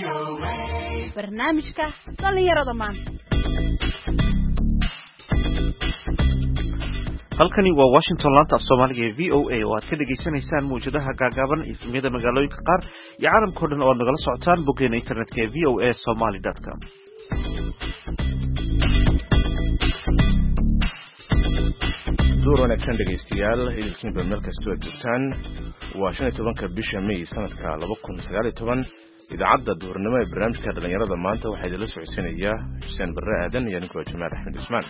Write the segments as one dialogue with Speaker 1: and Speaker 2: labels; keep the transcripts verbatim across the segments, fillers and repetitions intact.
Speaker 1: barnaamijka dhalinyarada maanta.
Speaker 2: halkani waa Washington laanta af Soomaaliga ee V O A oo aad ka dhageysanaysaan muujadaha gaagaaban ee ismiyada magaalooyinka qaar iyo caalamka oo dhan oo aad nagala socotaan boggeena internetka ee v o a somali dot com.
Speaker 3: duur wanaagsan dhegeystayaal idinkiinba meel kastoo aad joogtaan waa shan iyo tobanka bisha May sanadka laba kun sagaal iyo toban idaacadda duurnimo ee barnaamijka dhalinyarada maanta waxaa idinla socodsiinaya Xuseen Barre Aadan iyo Nico Jamaal Axmed Ismaan.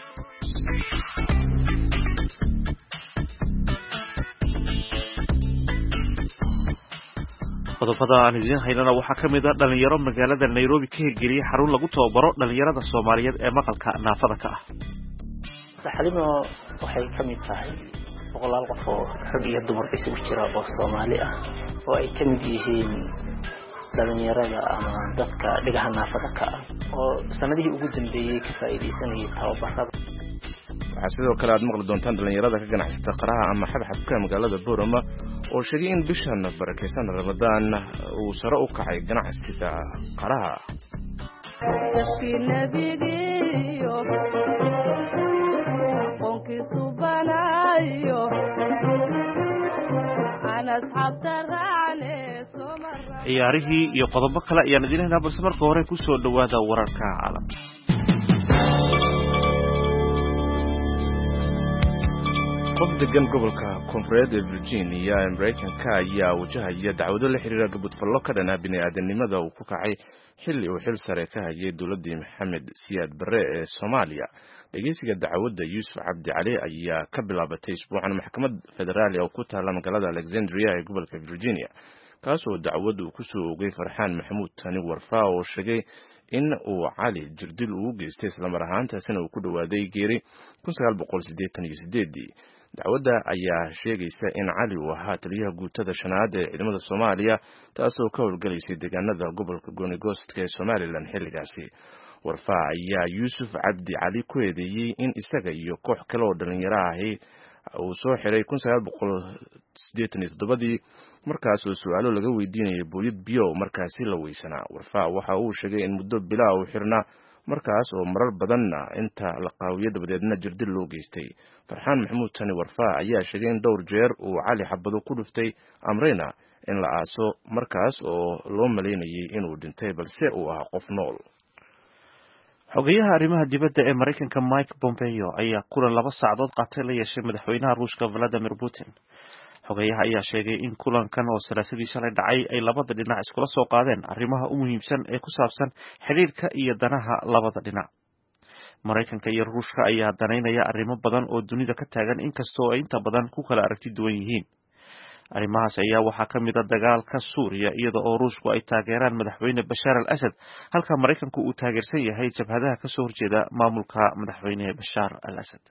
Speaker 2: qodobada aan idin haynana waxaa ka mid ah dhalinyaro magaalada Nairobi ka hirgeliyay xarun lagu tababaro dhalinyarada Soomaaliyeed ee maqalka naafada ka ah.
Speaker 4: Xalimo waxay ka mid tahay boqolaal qof oo rag iyo dumar isugu jira oo Soomaali ah oo ay ka mid yihiin dhalinyarada ama dadka dhigaha naafada ka ah oo sanadihii ugu dambeeyay ka faa'iideysanayay tababarada.
Speaker 3: waxaa sidoo kale aad maqli doontaan dhalinyarada ka ganacsata qaraha ama xabxabka magaalada Boorama oo sheegay in bishan barakeysan Ramadaan uu sare u kacay ganacsiga qaraha.
Speaker 2: ciyaarihii iyo qodobo kale ayaan idin haynaa balse marka hore ku soo dhawaada wararka caalamka.
Speaker 3: qof degan gobolka koonfureed ee Virginia ee Mareykanka ayaa wajahaya dacwado la xiriira gabadhfallo ka dhan ah bini'aadanimada uu ku kacay xilli uu xil sare ka hayay dowladda Maxamed Siyaad Barre ee Soomaaliya. dhageysiga dacwadda Yuusuf Cabdi Cali ayaa ka bilaabatay isbuucan maxkamad federaal oo ku taala magaalada Alexandria ee gobolka Virginia, kaasoo dacwaddu ku soo oogay Farxaan Maxamuud Tani Warfaa oo sheegay in uu Cali jirdil ugu geystay isla mar ahaantaasina uu ku dhawaaday geeri kun sagaal boqol siddeetan iyo siddeed. dacwadda ayaa sheegaysa in Cali uu ahaa taliyaha guutada shanaad ee ciidamada Soomaaliya taasoo ka howlgalaysay deegaanada gobolka Goonigoostka ee Somaliland xilligaasi. Warfaa ayaa Yuusuf Cabdi Cali ku eedeeyay in isaga iyo koox kale oo dhalinyaro ahi uu soo xiray kun sagaal boqol siddeetan iyo toddoba markaas oo su'aalo laga weydiinayay booyad biyo markaasi la weysanaa. Warfaa waxa uu sheegay in muddo bilaa uu xirnaa markaas oo marar badanna inta la qaawiyo dabadeedna jirdil loo geystay. Farxaan Maxamuud Tani Warfaa ayaa sheegay in dhowr jeer uu Cali xabado ku dhuftay amrayna in la aaso markaas oo loo maleynayay inuu dhintay balse uu ahaa qof nool.
Speaker 2: xogayaha arrimaha dibadda ee Mareykanka Mike Pompeo ayaa kulan laba saacadood qaatay la yeeshay madaxweynaha Ruushka Vladimir Putin. xogayaha ayaa sheegay in kulankan oo salaasadii shalay dhacay ay labada dhinac iskula soo qaadeen arrimaha u muhiimsan ee ku saabsan xiriirka iyo danaha labada dhinac. Mareykanka iyo Ruushka ayaa danaynaya arrimo badan oo dunida ka taagan inkastoo ay inta badan ku kala aragti duwan yihiin. arrimahaas ayaa waxaa ka mid ah dagaalka Suuriya iyada oo Ruushku ay taageeraan madaxweyne Bashar al-Assad halka Mareykanku uu taageersan yahay jabhadaha ka soo horjeeda maamulka madaxweyne Bashar al-Assad.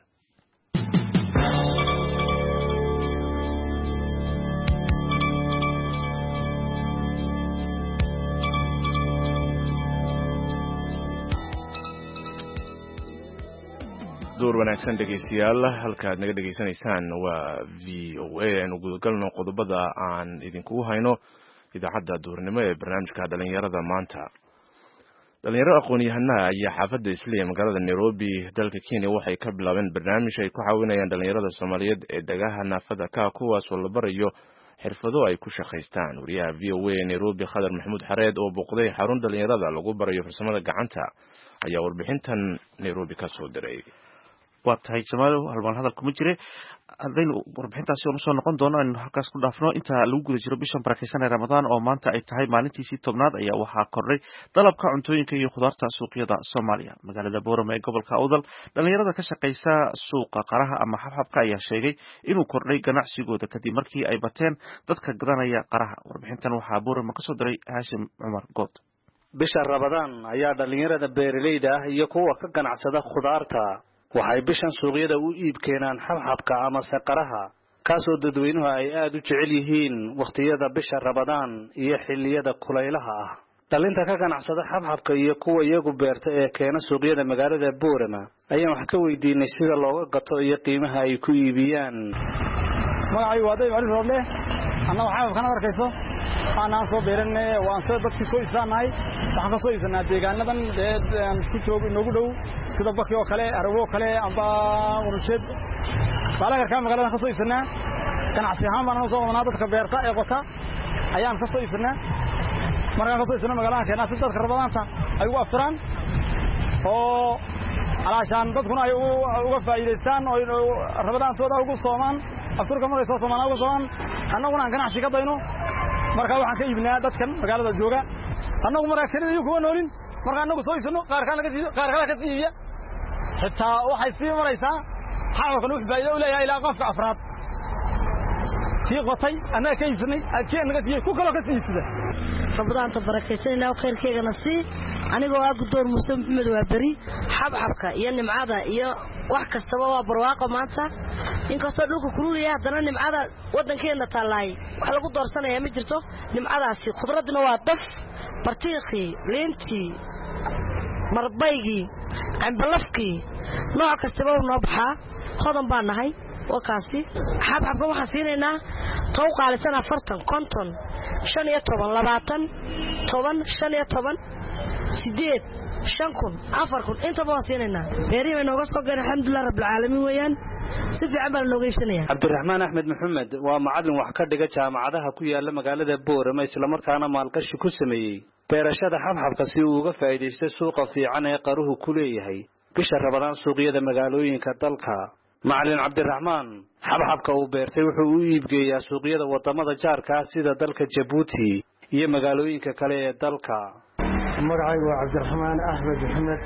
Speaker 3: duur wanaagsan dhegeystayaal halkaad naga dhageysanaysaan waa V O A aynu gudagalno qodobada aan idinku hayno idaacadda duurnimo ee barnaamijka dhalinyarada maanta. dhalinyaro aqoon-yahanada ayaa xaafadda Islii magaalada Nairobi dalka Kenya waxay ka bilaabeen barnaamij ay ku caawinayaan dhalinyarada Soomaaliyeed ee dhagaha naafada ka kuwaas oo la barayo xirfado ay ku shaqaystaan. wariyaha V O A Nairobi Khadar Maxamuud Xareed oo booqday xarun dhalinyarada lagu barayo farsamada gacanta ayaa warbixintan Nairobi ka soo diray.
Speaker 2: waa tahay Jamaal halmaan hadal kuma jire hadaynu warbixintaasi oo soo noqon doono in halkaas ku dhaafno inta lagu guda jiro bishan barakeysan ee Ramadaan oo maanta ay tahay maalintiisii tobnaad ayaa waxaa kordhay dalabka cuntooyinka iyo khudaarta suuqyada Soomaaliya. magaalada Boorama ee gobolka Awdal dhalinyarada ka shaqeysa suuqa qaraha ama xabxabka ayaa sheegay inuu kordhay ganacsigooda kadib markii ay bateen dadka gadanaya qaraha. warbixintan waxaa Boorama ka soo diray Haashim Cumar Good.
Speaker 5: bisha Ramadaan ayaa dhalinyarada beeraleyda ah iyo kuwa ka ganacsada khudaarta waxay bishan suuqyada u iib keenaan xabxabka ama qaraha kaasoo dadweynuhu ay aad u jecel yihiin waqtiyada bisha Ramadaan iyo xilliyada kulaylaha ah. dhalinta ka ganacsada xabxabka iyo kuwa iyagu beerta ee keena suuqyada magaalada Boorama ayaan wax ka weydiinay sida looga gato iyo qiimaha ay ku iibiyaan.
Speaker 6: magacay waa Dayb Ali Roble anna waxa ka arkayso aanaan soo beeranay waan soo dadkii soo islaanay waxaan ka soo islaanay deegaanadan ee ku joog inoogu dhow sida Baki oo kale Arabo kale amba Urusheed balaga ka magaalada ka soo islaanay ganacsi ahaan baan soo wadnaa dadka beerta ee qota ayaan ka soo islaanay markaan ka soo islaanay magaalada keena si dadka rabadaanta ay ugu afraan oo alaashan dadkuna ay uga faa'iideystaan oo rabadaantooda ugu soomaan afurka markay soo soomaan ugu soomaan annaguna aan ganacsi ka dayno marka waxaan ka iibnaa dadkan magaalada jooga annagu markaa kaliya kuwa noolin marka annagu soo iibsano qaar kale ka qaar kale ka iibiya xitaa waxay sii maraysaa xaalkan wax faa'iido u leeyahay ilaa qofka afraad kii qotay annaga ka iibsanay kii annaga tii ku kala ka iibsada
Speaker 1: rabadaanta barakeysanayna khayrkeegana si anigoo ah Guddoon Muuse Maxamed waa bari xabxabka iyo nimcada iyo wax kastaba waa barwaaqo maanta inkastoo dhulku kululaya haddana nimcada wadankeena taalaay wax lagu doorsanayaa ma jirto nimcadaasi khudradna waa daf bartiiqi leenti marbaygi cambalafki nooc kastaba noo baxaa hodan baan nahay wakaasi xabxabka waxaan siinaynaa tow qaalisan afartan konton shan iyo toban labaatan toban shan iyo toban sideed shan kun afar kun inta baan siinaynaa beerihi inooga soo gaar alxamdulillah rabbil caalamiin weeyaan si fiican baan looga iibsanayaa
Speaker 5: Cabdiraxmaan Axmed Maxamed waa macallin wax ka dhiga jaamacadaha ku yaala magaalada Boorama isla markaana maalgashi ku sameeyay beerashada xabxabka si uu uga faa'iideysto suuqa fiican ee qaruhu ku leeyahay bisha Ramadaan suuqyada magaalooyinka dalka macallin Cabdiraxmaan xabxabka uu beertay wuxuu u iibgeeyaa suuqyada wadamada jaarka sida dalka Djibouti iyo magaalooyinka kale ee dalka
Speaker 7: magacaygu waa Cabdiraxmaan Axmed Maxamed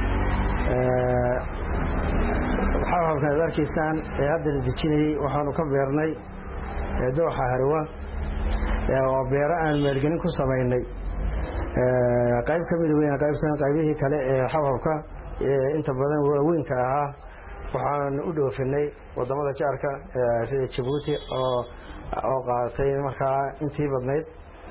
Speaker 7: ee xabxabka darkiisaan ee hadda la dejinay waxaanu ka beernay ee dooxa harwa ee waa beero aan maalgelin ku sameynay ee qayb ka mid weyn qaybsan qaybihii kale ee xabxabka ee inta badan waaweynka ahaa waxaan u dhoofinay wadamada jaarka sida Djibouti oo oo qaatay markaa intii badnayd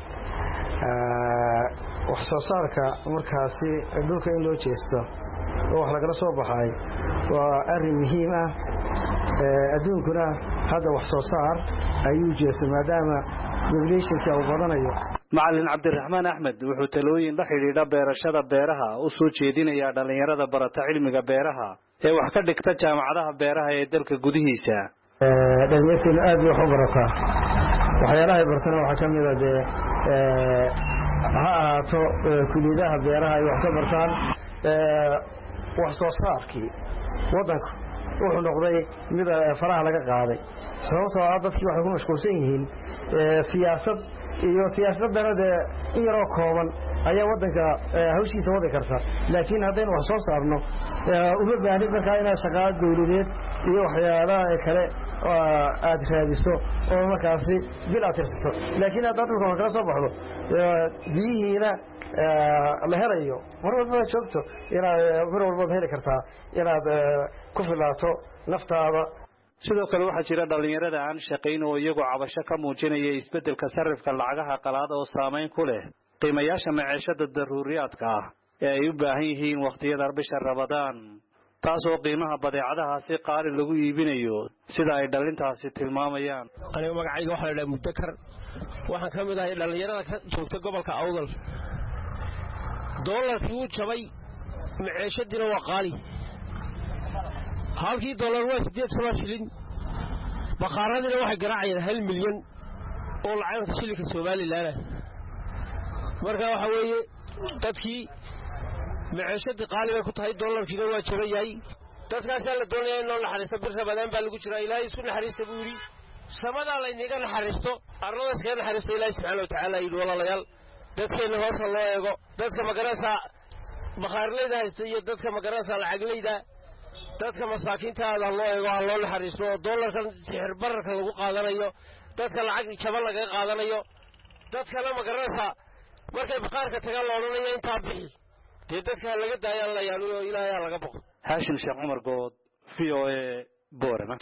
Speaker 7: ee wax soo saarka markaasi dhulka in loo jeesto oo wax laga soo baxay waa arrin muhiim ah ee adduunkuna hadda wax soo saar ayuu jeestay maadaama population-ka uu badanayo
Speaker 5: macallin Cabdiraxmaan Axmed wuxuu talooyin la xiriira beerashada beeraha u soo jeedinayaa dhalinyarada barata cilmiga beeraha ee wax ka dhigta jaamacadaha beeraha ee dalka gudihiisa
Speaker 7: ee dhalinyarada aad wax u barata waxyaalaha ay bartaan waxa kamid ah ee ha ahaato kulliyadaha beeraha ay wax ka bartaan ee wax soo saarkii wadanka wuxuu noqday mid faraha laga qaaday sababtoo ah dadkii waxay ku mashquulsan yihiin siyaasad iyo siyaasadana in yaroo kooban ayaa wadanka hawshiisa wadi karta laakiin haddaynu wax soo saarno uma baahnin markaa inaad shaqaale dawladeed iyo waxyaalaha kale aad raadiso oo markaasi bil aad tirsato laakiin haddaad dhulka kala soo baxdo biyihiina la helayo mar walba joogto inaad mar walba heli kartaa inaad ku filaato naftaada
Speaker 5: sidoo kale waxaa jira dhalinyarada aan shaqayn oo iyagu cabasho ka muujinaya isbeddelka sarifka lacagaha qalaad oo saameyn ku leh qiimayaasha maciishada daruuriyaadka ah ee ay u baahan yihiin waqtiyada bisha Ramadaan taasoo qiimaha badeecadahaasi qaali lagu iibinayo sida ay dhalintaasi tilmaamayaan
Speaker 8: aniga magacayga waxa la dhahay Mudakar waxaan ka mid ahay dhalinyarada ka joogta gobolka Awdal doolarkii uu jabay maciishadina waa qaali halkii doolar waa sideed shilin baqaaradina waxay garaacayaan hal milyan oo lacagta shilinka Soomaaliland marka waxa weeye dadkii maciishada qaali bay ku tahay doolarkiina waa jabayay dadkaas la doonaya in loo naxariisto bir Ramadaan baa lagu jiraa Ilaahay isku naxariista buu yiri samada la inaga naxariisto arlada iska naxariisto Ilaahay subhanahu wa ta'ala iyo walaalayaal dadkeena hoos loo eego dadka magarasa baqaarleyda iyo dadka magarasa lacaglayda dadka masaakiinta ah loo eego loo naxariisto doolarkan sixir bararka lagu qaadanayo dadka lacag jabal laga qaadanayo dadka la magarasa markay baqaarka tagaan loo oranayo inta bixi dadka laga daayaan la yaalo Ilaahay laga boqo
Speaker 5: Haashim Sheekh Umar Good V O A Boorama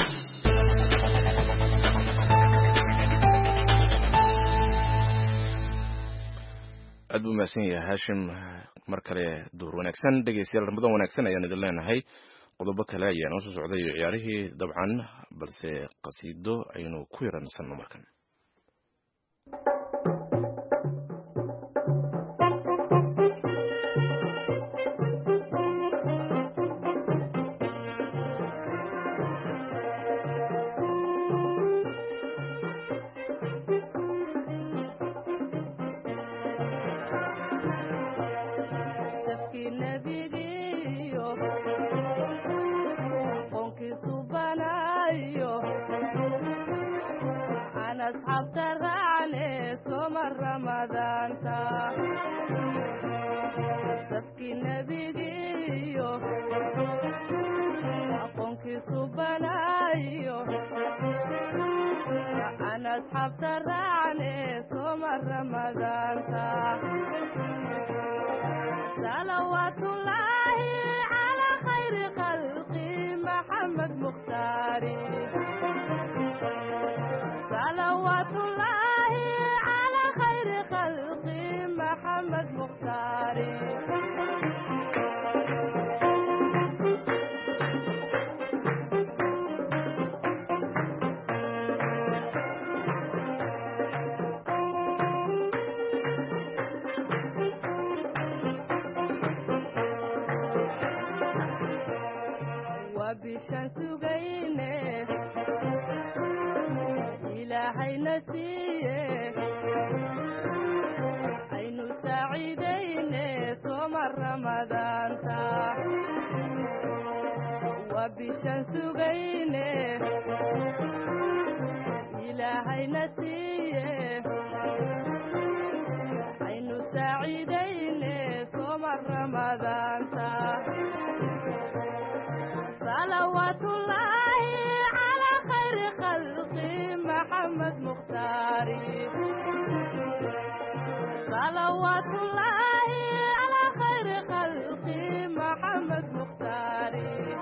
Speaker 3: aad buu mahadsan yahay Haashim mar kale duur wanaagsan dhageystayaal Ramadaan wanaagsan ayaan idin leenahay qodobo kale ayaan soo socday ciyaarihii dabcan balse qasiido aynu ku yaransanno markan
Speaker 9: أصحاب ترعني صوم رمضان تا تبكي نبيجيو أقونك صبنايو أنا أصحاب ترعني صوم رمضان تا صلوات الله على خير خلقي محمد مختاري صلوات الله على خير خلقي محمد مختاري وبشمس جينه إلهي نسيه عين سعيدين صوم رمضان تا وبشمس جينه إلهي نسيه عين سعيدين صوم رمضان تا صلوات الله على خير خلقي محمد مختاري صلوات الله على خير خلقي محمد مختاري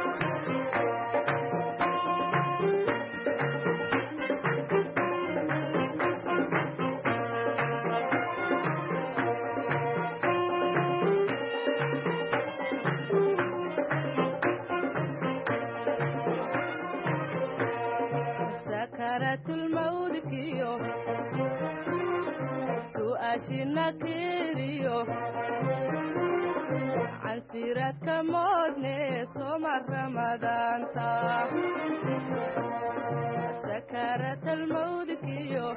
Speaker 9: سكرت الموت كيو سؤاشنا كيريو عن سيرة كمودني صوم رمضان تا سكرت الموت كيو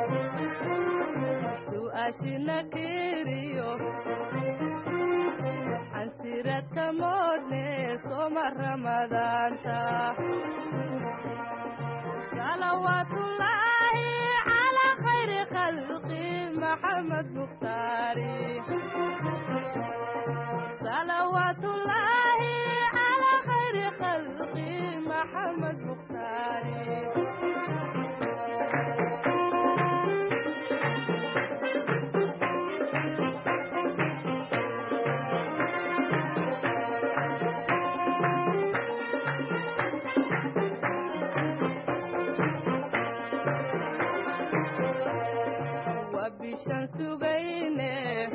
Speaker 9: سؤاشنا كيريو عن سيرة كمودني صوم رمضان تا صلوات الله على خير خلقي محمد مختاري صلوات الله على خير خلقي محمد مختاري وبشمس جينه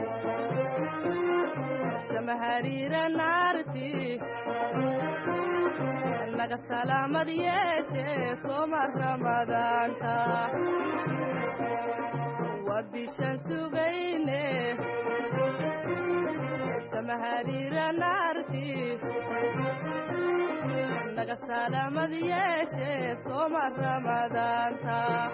Speaker 9: سمهرير نارتي لك سلام ديشه صوم رمضان تا وبشمس جينه سمهرير نارتي لك سلام ديشه صوم رمضان تا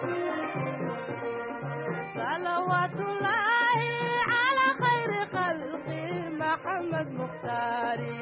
Speaker 9: صلوات الله على خير خلقي محمد مختاري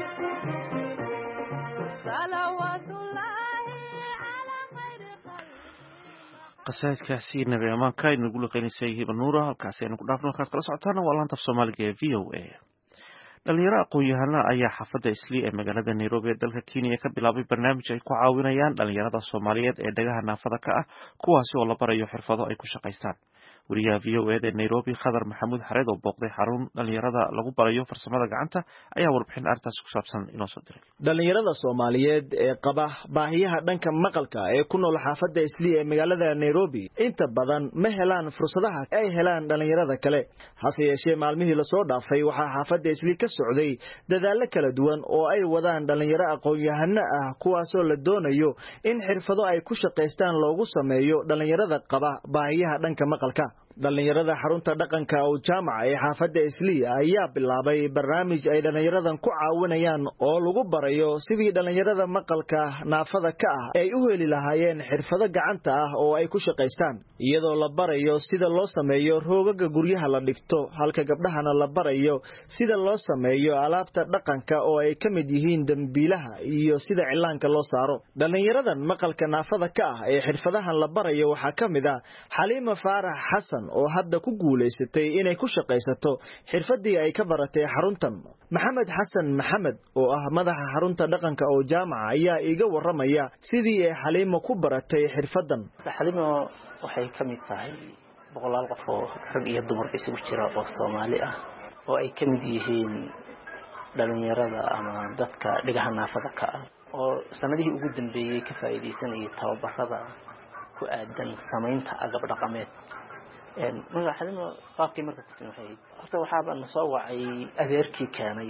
Speaker 9: صلوات الله على خير خلقي
Speaker 2: qasaidkaasi nabi amaanka inagu laqeynaysa hiba nuura halkaasi aynu ku dhaafno halkaad kala socotaana waa laanta af soomaaliga ee v o a dhalinyaro aqoon-yahana ayaa xaafadda islii ee magaalada nairobi ee dalka kenya ka bilaabay barnaamij ay ku caawinayaan dhalinyarada soomaaliyeed ee dhagaha naafada ka ah kuwaasi oo la barayo xirfado ay ku shaqaystaan wariyaha v o eda ee nairobi khadar maxamuud xareed oo booqday xarun dhalinyarada lagu barayo farsamada gacanta ayaa warbixin arrintaas ku saabsan inoo soo diray
Speaker 10: dhalinyarada soomaaliyeed ee qaba baahiyaha dhanka maqalka ee ku nool xaafadda islii ee magaalada nairobi inta badan ma helaan fursadaha ay helaan dhalinyarada kale hase yeeshee maalmihii lasoo dhaafay waxaa xaafadda islii ka socday dadaallo kala duwan oo ay wadaan dhalinyaro aqoon-yahano ah kuwaasoo la doonayo in xirfado ay ku shaqaystaan loogu sameeyo dhalinyarada qaba baahiyaha dhanka maqalka dhalinyarada xarunta dhaqanka oo jaamaca ee xaafadda Islii ayaa bilaabay barnaamij ay dhalinyaradan ku caawinayaan oo lagu barayo sidii dhalinyarada maqalka naafada ka ah ay u heli lahaayeen xirfado gacanta ah oo ay ku shaqeystaan iyadoo la barayo sida loo sameeyo roogaga guryaha la dhigto halka gabdhahana la barayo sida loo sameeyo alaabta dhaqanka oo ay ka mid yihiin dambiilaha iyo sida cilaanka loo saaro dhalinyaradan maqalka naafada ka ah ee xirfadahan la barayo waxa ka mid ah Xaliima Faarax Xasan oo hadda ku guuleysatay inay ku shaqeysato xirfadii ay ka baratay xaruntan Maxamed Xasan Maxamed oo ah madaxa xarunta dhaqanka oo jaamaca ayaa iga waramaya sidii ay Xaliima ku baratay xirfadan
Speaker 4: Xaliima waxay ka mid tahay boqolaal qof oo rag iyo dumar isugu jira oo Soomaali ah oo ay ka mid yihiin dhalinyarada ama dadka dhigaha naafada ka ah oo sanadihii ugu dambeeyay ka faa'iideysanayay tababarada ku aadan samaynta agab dhaqameed een magaca Xaliima qaabkii marka ku timaahay horta waxa baan soo wacay adeerkii keenay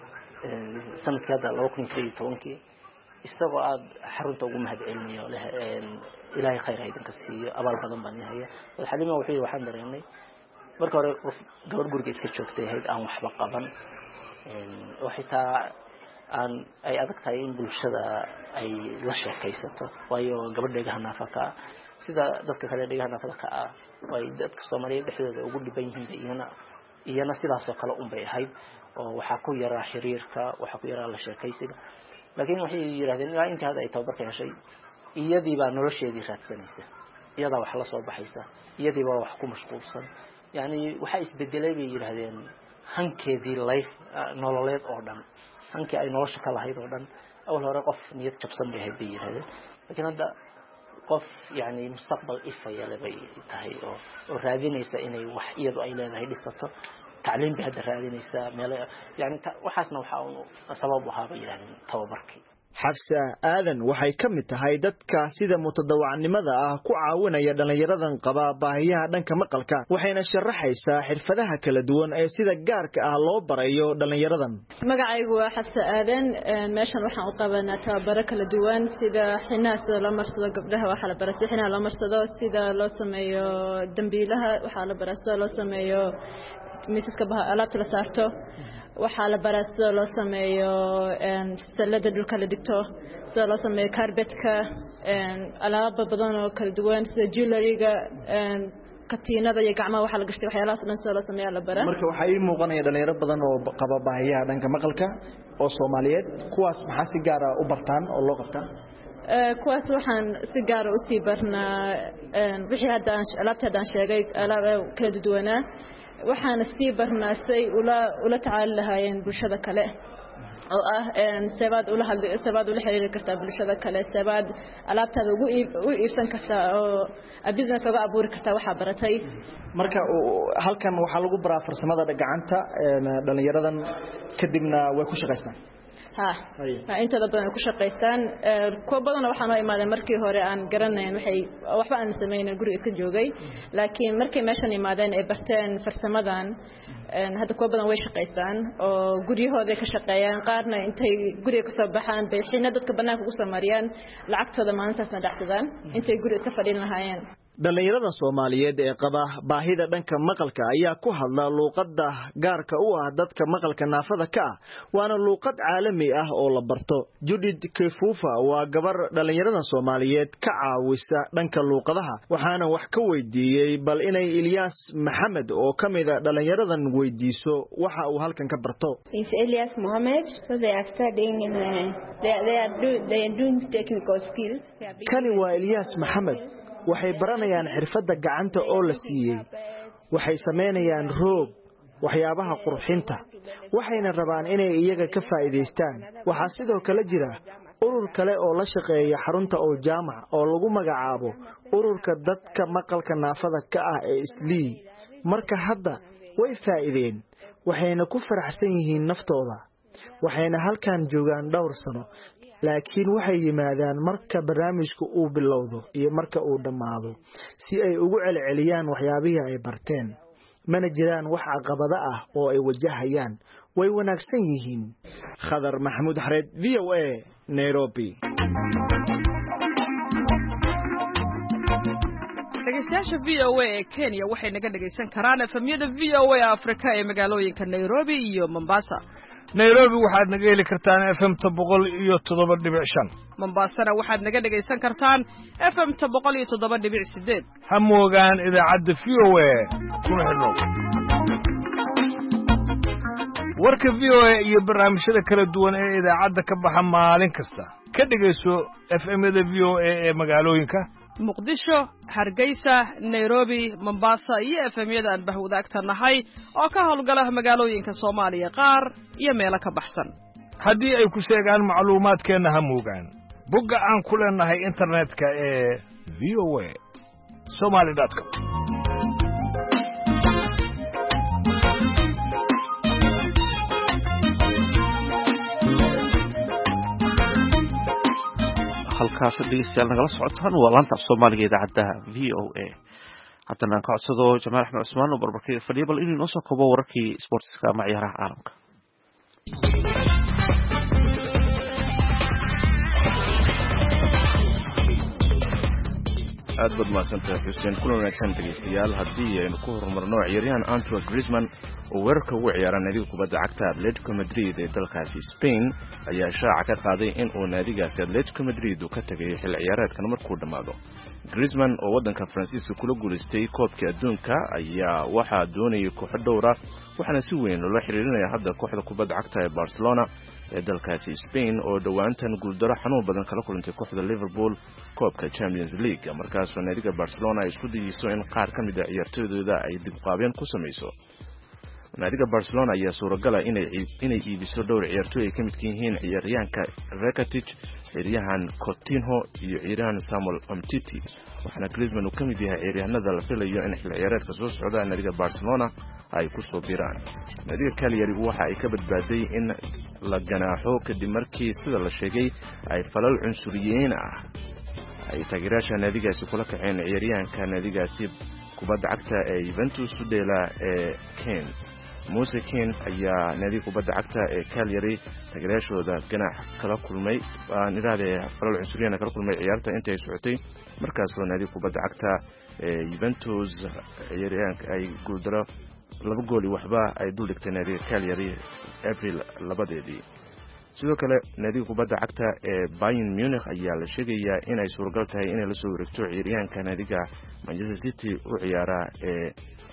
Speaker 4: sanadkii hada laba kun iyo toban isagoo aad xarunta ugu mahadcelinayo leh een ilaahay khayr haydan ka siiyo abaal badan baan yahay Xaliima wuxuu waxaan dareemay marka hore qof gabar guriga iska joogtay hayd aan waxba qaban een oo xitaa aan ay adag tahay in bulshada ay la sheekaysato waayo gabadheega naafada sida dadka kale dhigaha naafada ka ah way dadka Soomaaliyeed dhexdooda ugu dhiban yihiin iyana iyana sidaas oo kale u bay ahayd oo waxa ku yara xiriirka waxa ku yara la sheekaysiga laakiin waxay yiraahdeen ilaa inta hada ay tababarka heshay iyadii baa nolosheedii raadsanaysa iyada wax la soo baxaysa iyadii baa wax ku mashquulsan yaani waxa isbedelay bay yiraahdeen hankeedii life nololeed oo dhan hankii ay nolosha ka lahayd oo dhan awal hore qof niyad jabsan bay hayay yiraahdeen laakiin hadda qof yaani mustaqbal ifaya labay tahay oo oo raadinaysa inay wax iyadu ay leedahay dhisato tacliin bay hadda raadinaysa meel yaani waxaasna waxa uu sabab u ahaa yiraahdeen tababarkii
Speaker 10: Xafsa aadan waxay ka mid tahay dadka sida mutadawacnimada ah ku caawinaya dhalinyaradan qaba baahiyaha dhanka maqalka waxayna sharaxaysaa xirfadaha kala duwan ee sida gaarka ah loo barayo dhalinyaradan
Speaker 11: magacaygu waa Xafsa aadan meeshan waxaan u qabanaa tababaro kala duwan sida xinaha sida loo marsado gabdhaha waxa la baraa xinaha loo marsado sida loo sameeyo dambiilaha waxa la baraa sida loo sameeyo miisaska alaabta la saarto waxa la baraa sida loo sameeyo een salada dhulka la dhigto sida loo sameeyo carpetka een alaab badan oo kala duwan sida jewelry-ga een katiinada iyo gacmaha waxa la gashtay waxyaalahaas dhan sida loo sameeyo la baraa
Speaker 10: marka waxa ay muuqanaya dhalinyaro badan oo qaba baahiyaha dhanka maqalka oo Soomaaliyeed kuwaas maxaa si gaar ah u bartaan oo loo qabtaa
Speaker 11: ee kuwaas waxaan si gaar ah u sii barnaa een wixii hadda aan alaabta aan sheegay alaab kala duwanaa waxaan sii barnaasay ula ula tacaal lahaayeen bulshada kale oo ah een sabaad ula hal sabaad ula xiriir kartaa bulshada kale sabaad alaabtaada ugu iibsan kartaa oo business uga abuuri kartaa waxa baratay
Speaker 10: marka halkan waxa lagu baraa farsamada gacanta dhalinyaradan kadibna way ku shaqeystaan
Speaker 11: ha inta badan ku shaqeystaan ko badan waxaan oo imaaday markii hore aan garanayn waxay waxba aan sameeyay guriga iska joogay laakiin markii meeshan imaadeen ay barteen farsamadan hadda ko badan way shaqeystaan oo guriyahooda ka shaqeeyaan qaarna intay guriga ka soo baxaan bay xina dadka banaanka ugu samariyaan lacagtooda maalintaasna dhacsadaan intay guriga iska fadhin lahaayeen
Speaker 10: dhalinyarada Soomaaliyeed ee qaba baahida dhanka maqalka ayaa ku hadla luqadda gaarka u ah dadka maqalka naafada ka ah waana luqad caalami ah oo la barto Judith Kefufa waa gabar dhalinyarada Soomaaliyeed ka caawisa dhanka luqadaha waxaana wax ka weydiiyay bal inay Ilyas Maxamed oo kamid ah dhalinyaradan weydiiso waxa uu halkan ka barto
Speaker 12: Is Ilyas Mohammed so they are studying in uh, they, they are do, they are doing technical skills
Speaker 10: kani waa Ilyas Maxamed waxay baranayaan xirfadda gacanta oo la siiyay waxay sameynayaan roog waxyaabaha qurxinta waxayna rabaan inay iyaga ka faa'iideystaan waxa sidoo kale jira urur kale oo la shaqeeya xarunta oo jaamac oo lagu magacaabo ururka dadka maqalka naafada ka ah ee Islii marka hadda way faa'iideen waxayna ku faraxsan yihiin naftooda waxayna halkan joogaan dhowr sano laakiin waxay yimaadaan marka barnaamijku uu bilowdo iyo marka uu dhamaado si ay ugu celceliyaan waxyaabihii ay barteen mana jiraan wax caqabado ah oo ay wajahayaan way wanaagsan yihiin Khadar Maxamuud Xareed V O A Nairobi
Speaker 13: dhegeystayaasha v o a ee Kenya waxay naga dhegeysan karaan efemyada v o a Afrika ee magaalooyinka Nairobi iyo Mombasa.
Speaker 14: Nairobi waxaad naga heli kartaan F M boqol iyo toddoba dhibic shan.
Speaker 13: Mombasana waxaad naga dhegeysan kartaan F M boqol iyo toddoba dhibic sideed.
Speaker 14: Ha moogaan idaacadda V O A kuna xidhnow. warka V O A iyo barnaamijyada kala duwan ee idaacadda ka baxa maalin kasta ka dhegeyso F M-yada V O A ee magaalooyinka
Speaker 13: Muqdisho, Hargeysa, Nairobi, Mombasa iyo F M-yada aan bahwadaagtanahay oo ka howlgala magaalooyinka Soomaaliya qaar iyo meelo ka baxsan.
Speaker 14: haddii ay ku sheegaan macluumaadkeena ha moogaan bogga aan ku leenahay internetka ee v o a somali dot com.
Speaker 2: halkaas dhegeystayaal nagala socotaan waa laanta Soomaaliga idaacadda V O A. haddana ka codsado Jamaal Axmed Cusmaan oo barbarkii fadhiya bal inuu noo soo koobo wararkii sportska ama ciyaaraha caalamka.
Speaker 3: aad baad mahadsantahay xuseen kuna wanaagsan dhegeystayaal haddii aynu ku horumarno ciyaaryahan Antoine Griezmann oo weerarka ugu ciyaara naadiga kubadda cagta Atletico Madrid ee dalkaasi Spain ayaa shaaca ka qaaday in uu naadigaasi Atletico Madrid uu ka tagay xil ciyaareedkan markuu dhamaado. Griezmann oo waddanka Faransiiska kula guuleystay koobka adduunka ayaa waxaa doonayay kooxo dhowr ah waxaana si weyn loola xiriirinaya hadda kooxda kubadda cagta ee Barcelona ee dalkaasi Spain oo dhawaantan guuldaro xanuun badan kala kulantay kooxda Liverpool koobka Champions League markaas oo naadiga Barcelona ay isku dayayso in qaar ka mid ah ciyaartoydooda ay dib qaabeen ku sameeyso. naadiga Barcelona ayaa suuragal ah inay inay iibiso dhowr ciyaartooy ay ka mid yihiin ciyaaryahanka Rakitic, ciyaaryahan Coutinho iyo ciyaaryahan Samuel Umtiti. waxaana Griezmann uu ka mid yahay ciyaaryahanada la filayo in xil ciyaareedka soo socda naadiga Barcelona ay ku soo biiraan. naadiga Cagliari waxa ay ka badbaaday in la ganaaxo kadib markii sida la sheegay ay falal cunsuriyiin ah ay taageerayaasha naadigaasi kula kaceen ciyaaryahanka naadigaasi kubadda cagta ee Juventus u dheela ee Ken Moise Kean ayaa naadiga kubadda cagta ee Cagliari taageerayaashooda ganaax kala kulmay aan iraade falal cunsuriyiin kala kulmay ciyaarta intay socotay markaas oo naadiga kubadda cagta ee Juventus ciyaaryahanka ay guuldaro laba gool waxba ay dul dhigtay naadiga Cagliari April labadeedii. sidoo kale naadiga kubadda cagta ee Bayern Munich ayaa la sheegayaa in ay suuragal tahay inay la soo wareegto ciyaaryahanka naadiga Manchester City u ciyaara ee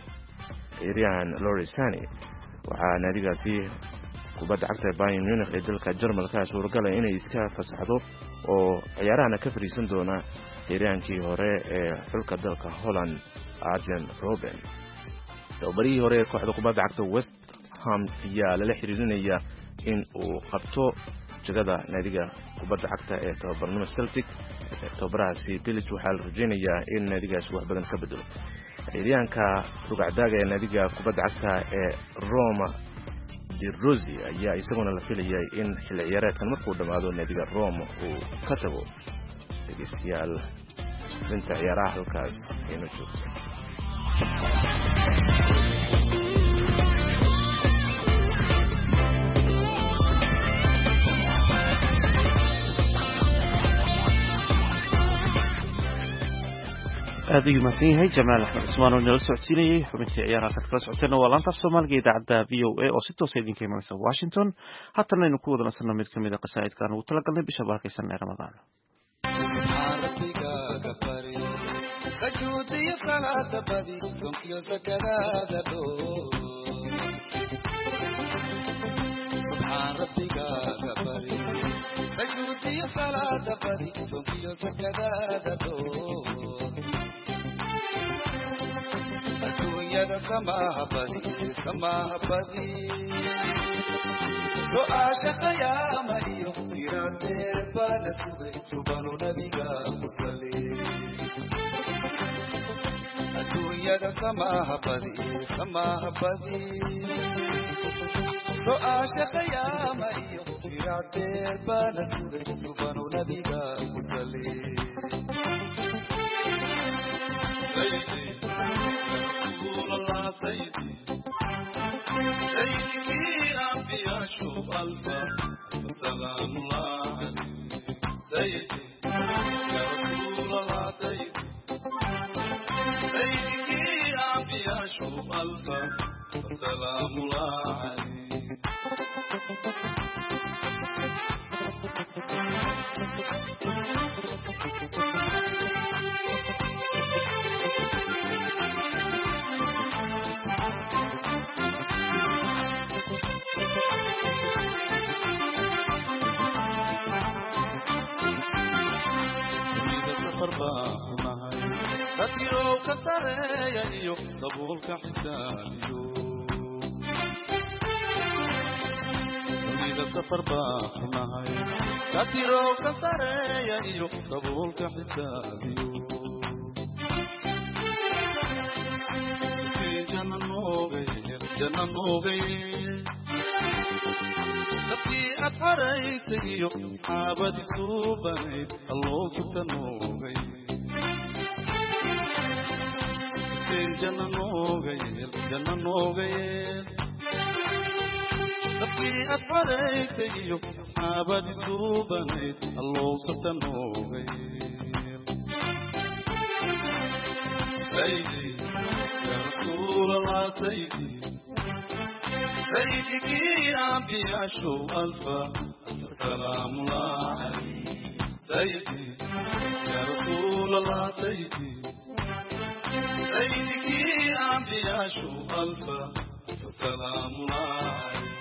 Speaker 3: ciyaaryahan Leroy Sané. waxaa naadigaasi kubadda cagta ee Bayern Munich ee dalka Jarmalka suuragal ah inay iska fasaxdo oo ciyaarahana ka fariisan doona ciyaaryahankii hore ee xulka dalka Holland Arjen Robben. tababarihii hore ee kooxda kubadda cagta West Ham ayaa lala xiriirinaya in uu qabto jagada naadiga kubadda cagta ee tababarnimo Celtic. tababarahaasi Bilic waxaa la rajaynayaa in naadigaasi wax badan ka bedelo. ciyaaryahanka rugacdaaga ee naadiga kubadda cagta ee Roma Di Rossi ayaa isaguna la filayay in xil ciyaareedkan markuu dhamaado naadiga Roma uu ka tago. dhegeystayaal inta ciyaaraha halkaas aynu joogto.
Speaker 2: aad ayuu mahadsan yahay Jamaal Axmed Cusmaan oo nala socodsiinayay xubintii ciyaaraha ka kala socotayna waa laanta Soomaaliga idaacadda V O A oo si toos ah idinka imanaysa Washington. haatan aynu ku wada nasanno mid ka mid ah qasaa'idkan ugu talagalnay bisha barakaysan ee Ramadaan.
Speaker 15: سماها بدي سماها بدي لو عاشق يا مريم سيرات البال سبي سبحان نبيك مصلي الدنيا سماها بدي سماها بدي لو عاشق يا مريم سيرات البال سبي سبحان نبيك مصلي سيدي سيدي أبي أشوف ألفا سلام الله عليك سيدي يا رسول الله سيدي سلام الله عليك تطيرو كسرية يو صبولك حسابيو نريد السفر باحناي تطيرو كسرية يو صبولك حسابيو جنة نوغي جنة نوغي تبكي أتحريت يو عابدي سوبانيت الله ستنوغي جنة نوغيل جنة نوغيل تبكي أتحريت يو أصحابي سوبانيت الله صرت نوغيل سيدي يا رسول الله سيدي سيدك يا أنبياء شو ألفا سلام الله عليك سيدي يا رسول الله سيدي سيدك أنبياء شو ألفا سلام الله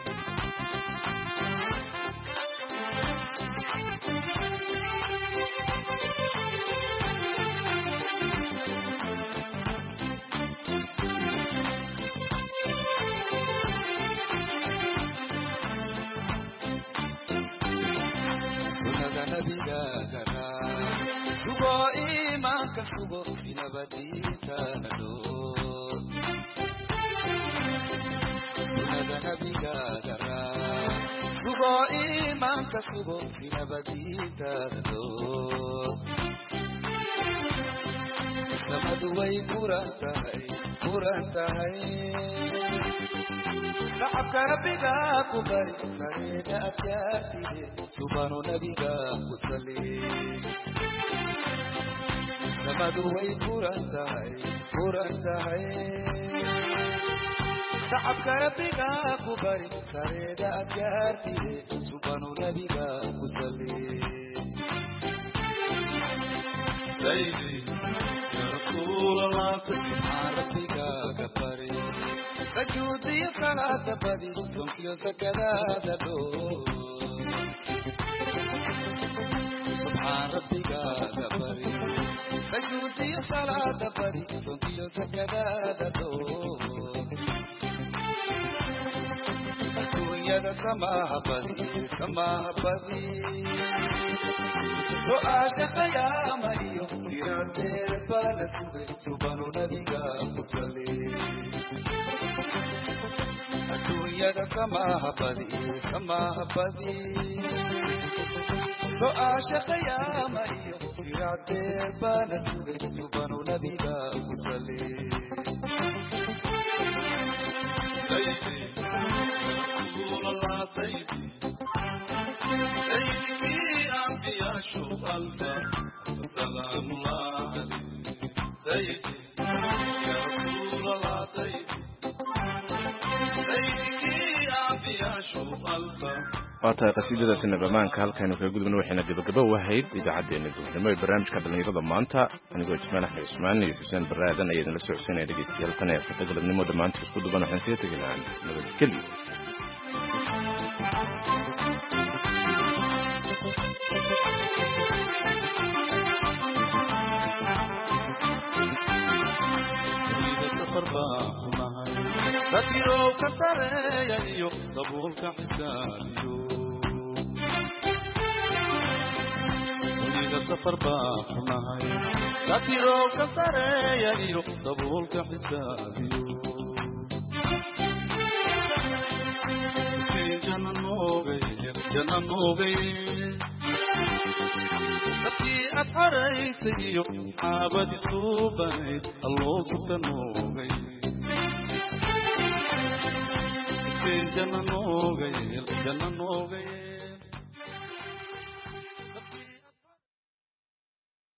Speaker 15: سنة نبيك كرا سبو إيمانك سبو بنبديتا ندور سنة نبيك كرا سبو إيمانك سبو بنبديتا ندور نمدوي قرانتهي قرانتهي لعبك ربك كبري فريد أتياتي سبحان نبيك وسلي نمدوي قرانتهي قرانتهي لعبك ربك كبري فريد أتياتي سبحان نبيك وسلي سيدي يا رسول الله سبحان ربك كبري سجودي صلاة بدي سمك سكدا دو سبحان ربك كبري سجودي صلاة بدي سمك سكدا دو يا سماح بدي سماح بدي تو عاشق يا مريم سيرت البلد سبحان نبيك مصلي يا سماح بدي سماح بدي تو عاشق يا مريم سيرت البلد سبحان نبيك مصلي سيدي رسول الله سيدي سيدك أنبياء شو ألفا سلام الله عليك سيدي يا رسول الله سيدي سيدك أنبياء شو ألفا
Speaker 3: waatahay qasiidadaasi nabamaanka halkaynu kaga gudubna waxayna gabagabo wahayd idaacaddeenna duurnimo ee barnaamijka dhallinyarada maanta anigoo ismaan axmed cismaan iyo xuseen baraadan ayaa idinla socodsiinaya dhegeystayaal tan ee afarta galabnimo dhammaantii isku duban waxaan kaga tegaynaa nabadgelyo
Speaker 15: تطيرو كسرية يو صبولك حسابيو نريد السفر باحناي تطيرو كسرية يو صبولك حسابيو جنة نوغي جنة نوغي تبكي أتحريت يو عابدي سوبانيت الله ستنوغي جنة نوغيل جنة نوغيل